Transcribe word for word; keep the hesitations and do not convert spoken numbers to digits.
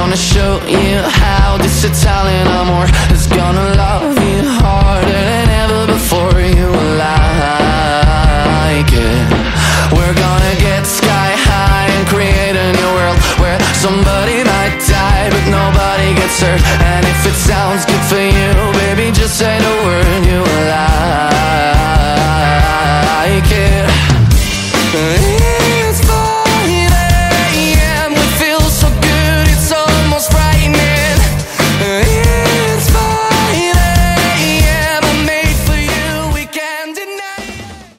gonna show you how this Italian amor is gonna love you harder than ever before. You like it. We're gonna get sky high and create a new world where somebody might die but nobody gets hurt. And if it sounds good for you, baby, just say no.